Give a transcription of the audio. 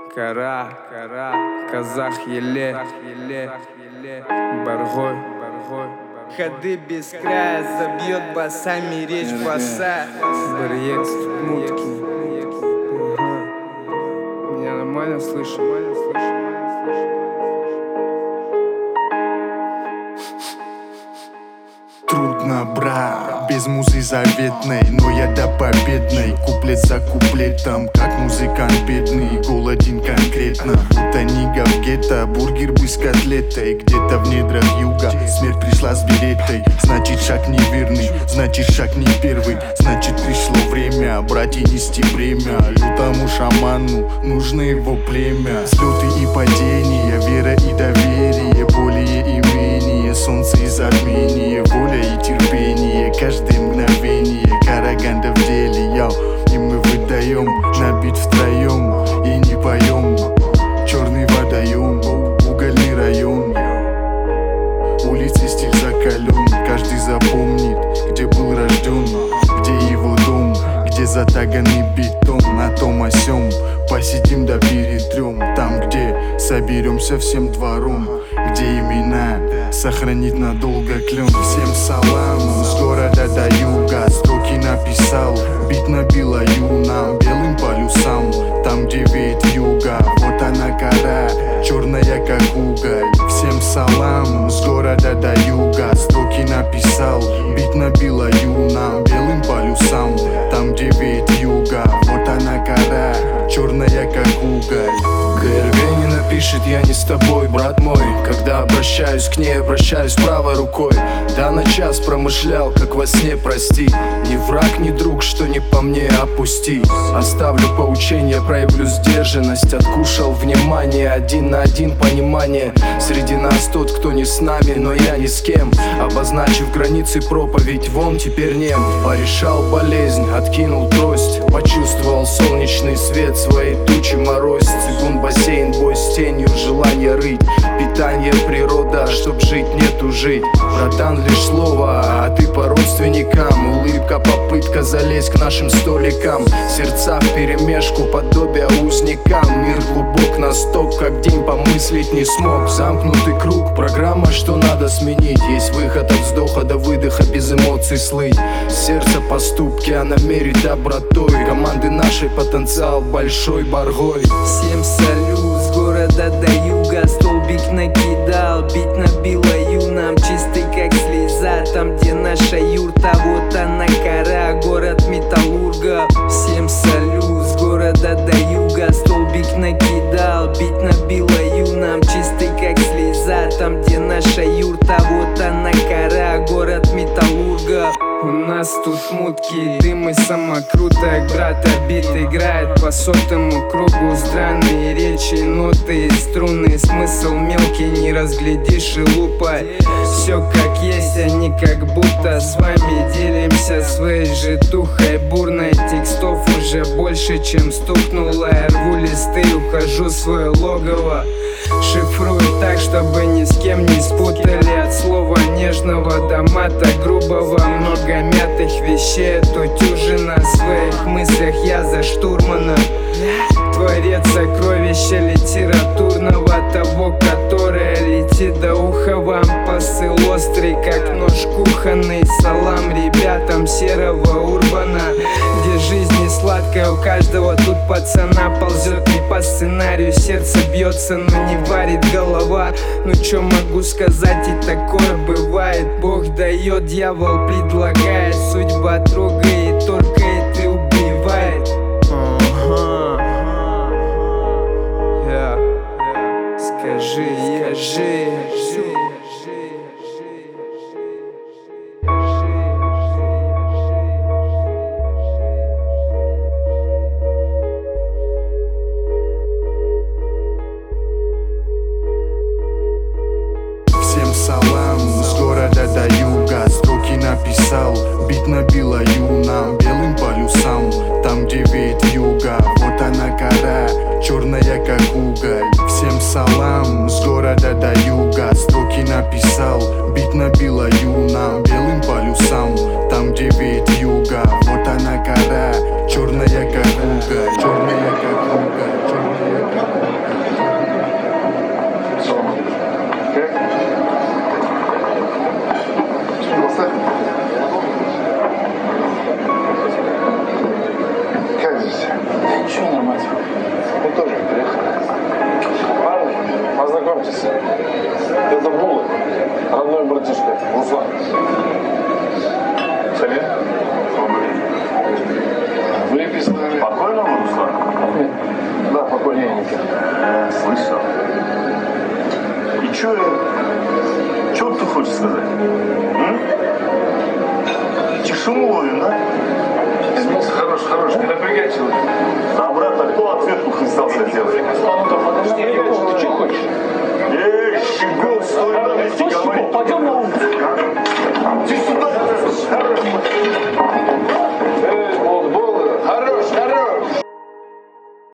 Кара, казах еле, Баргой. Ходы без края, забьет басами речь баса. Барьек, мутки. Меня нормально слышу? Трудно, бра, без музы заветной, но я до победной. Куплет за куплетом, как музыкант бедный, голоден конкретно. Будто нига в гетто, бургер бы с котлетой. Где-то в недрах юга смерть пришла с беретой. Значит шаг неверный, значит шаг не первый. Значит пришло время брать и нести бремя. Лютому шаману нужно его племя. Взлеты и падения, вера и доверие, более и менее, солнце и затмение, воля и терпение, каждое мгновение. Караганда в деле, яу, и мы выдаем на бит втроем и не поем. Черный водоем, угольный район, улицы стиль закален. Каждый запомнит, где был рожден, где его дом, где затаганный бетон. На том о сём посидим да перетрем. Там, где соберемся всем двором, где имена сохранит надолго клен. Всем салам, с города до юга строки написал, бит набил нам белым полюсам. Там, где веет юга, вот она кора, черная как уголь. Всем салам, с города до юга строки написал, бит набил нам белым полюсам. Там, где веет юга, вот она кора, черная как уголь. КРГ не напишет, я не с тобой, брат мой. Когда обращаюсь к ней, обращаюсь правой рукой. Да, на час промышлял, как во сне, прости. Ни враг, ни друг, что не по мне, опусти. Оставлю поучение, проявлю сдержанность. Откушал внимание, один на один понимание. Среди нас тот, кто не с нами, но я ни с кем. Обозначив границы, проповедь вон теперь нем. Порешал болезнь, откинул трость. Почувствовал солнечный свет, своей тучи морозь. Цигун бассейн, бой с тенью, желание рыть. Питание, природа, чтоб жить, нету жить. Братан, лишь слово, а ты по родственникам. Улыбка, попытка залезть к нашим столикам. Сердца вперемешку, подобие узникам. Мир глубок на стоп, как день помыслить не смог. Замкнутый круг, программа, что надо сменить. Есть выход от вздоха до выдоха, без эмоций слыть. Сердце поступки, она мерит добротой. Команды нашей потенциал большой, Баргой. Всем салют, с города до юга столбик накидал, бит набил нам чистый как слеза. Там, где наша юрта, вот она кора, город металлурга. Всем салют, с города до юга столбик накидал, бит набил нам чистый как слеза. Там, где наша юрта, вот она кора, город металлурга. У нас тут мутки, дым и самокруток. Брат бит играет по сотому кругу. Странные речи, ноты и струны. Смысл мелкий, не разглядишь и лупой. Все как есть, а не как будто. С вами делимся своей житухой бурной. Текстов уже больше, чем стукнуло. Я рву листы, ухожу в свое логово. Шифрую так, чтобы ни с кем не спутали. От слова нежного до мата грубого. Много мятых вещей от утюжина. В своих мыслях я за штурмана. Творец сокровища литературного, того, которое летит до уха вам. Посыл острый, как нож кухонный. Салам ребятам серого урбана, где жизнь не сладкая, у каждого тут пацана. Ползет не по сценарию, сердце бьется, но не варит голова. Ну чё могу сказать, и такое бывает. Бог дает, дьявол предлагает. Судьба трогает, торкает и убивает. Скажи. Всем салам, с города до юга строки написал, бит набил нам белым полюсам. Там, где веет юга, вот она кора, черная как уголь. Всем салам, с города до юга строки написал, бит набил нам белым полюсам. Там, где веет юга, вот она кора, черная как уголь, черная как уголь, черная как уголь. Руслан. Салим. Выпей с нами. Покойного, Руслан? Да, покойненький. Слышал. И чё ты хочешь сказать? Тишину ловим, да? Смысл хороший, не напрягай человека. Да, брат, а кто ответку христался делать? Ну-ка, подожди, ты что хочешь? Эй, щегол, стой на месте, говори. Пойдем на улицу.